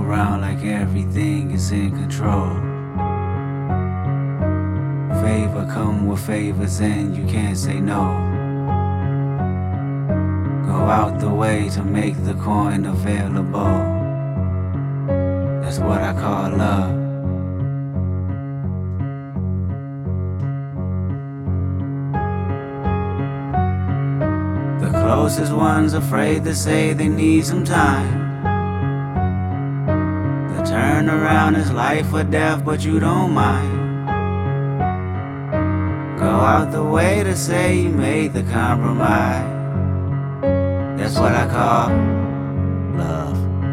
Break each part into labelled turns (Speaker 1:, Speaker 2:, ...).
Speaker 1: around like everything is in control. Favor come with favors and you can't say no. Go out the way to make the coin available. That's what I call love. The closest ones afraid to say they need some time. The turnaround is life or death, but you don't mind. Go out the way to say you made the compromise. That's what I call love.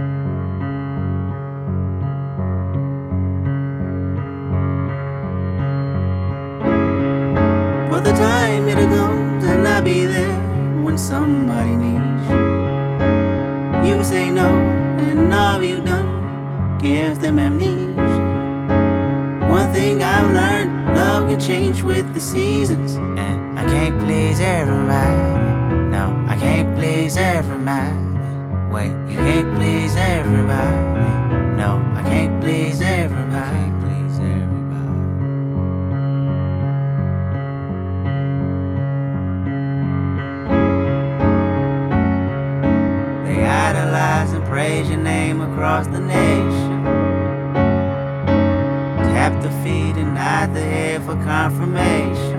Speaker 1: For the time it'll come to not be there when somebody needs you. You say no, and all you've done gives them amnesia. One thing I've learned, love can change with the seasons. And I can't please everybody. No, I can't please everybody. Wait, you can't please everybody. No, I can't please everybody. I can't please everybody. They idolize and praise your name across the nation. Tap the feet and nod the head for confirmation.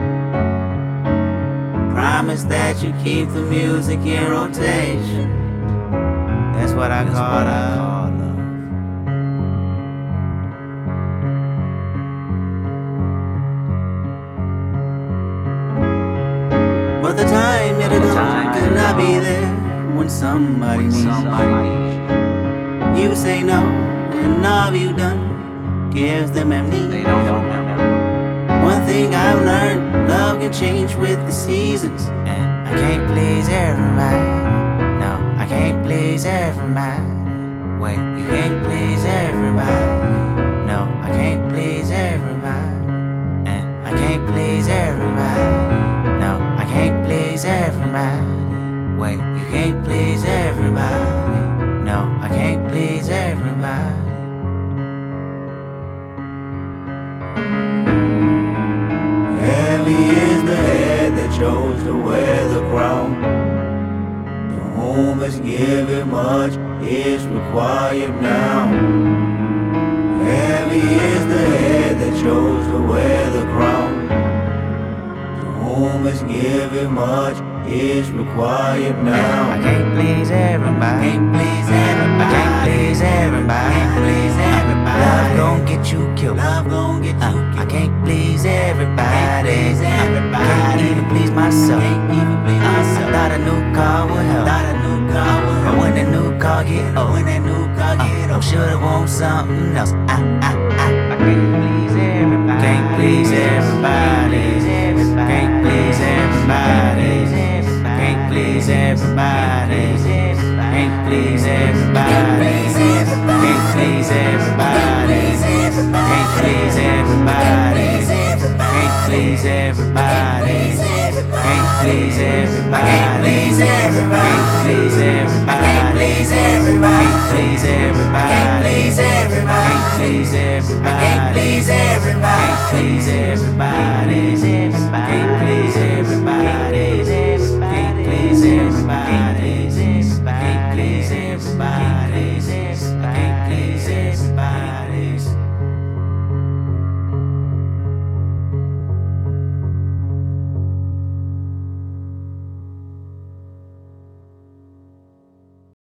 Speaker 1: Promise that you keep the music in rotation. That's what I call love. But the time it'll come to not be there when somebody needs you. You say no, and all you've done gives them amnesia. They don't know. One thing I've learned, love can change with the seasons. And I can't please everybody. No, I can't please everybody. Wait, you can't please everybody. No, I can't please everybody. And I can't please everybody. No, I can't please everybody. Wait, you can't please everybody. No, I can't please everybody.
Speaker 2: Heavy is the head that chose to wear the crown. To whom is given much is required now. Heavy is the head that chose to wear the crown. To whom is given much is required now.
Speaker 1: I can't please everybody. Can't please everybody. I can't please everybody. Can't please everybody. Love gon' get you killed. Love gon' get you killed. I can't please everybody. Can't even please myself. I thought a new car would help. But when that new car get old, I'm sure they want something else. I can't please everybody. Can't please everybody. Can't please everybody. Can't please everybody. Can't please everybody. Can't please everybody. Can't please everybody. Can't please everybody. Can't please everybody. Can't please everybody. Can't please everybody. Can't please everybody. Can't please everybody. Can't please everybody. Can't please everybody. Can't please everybody.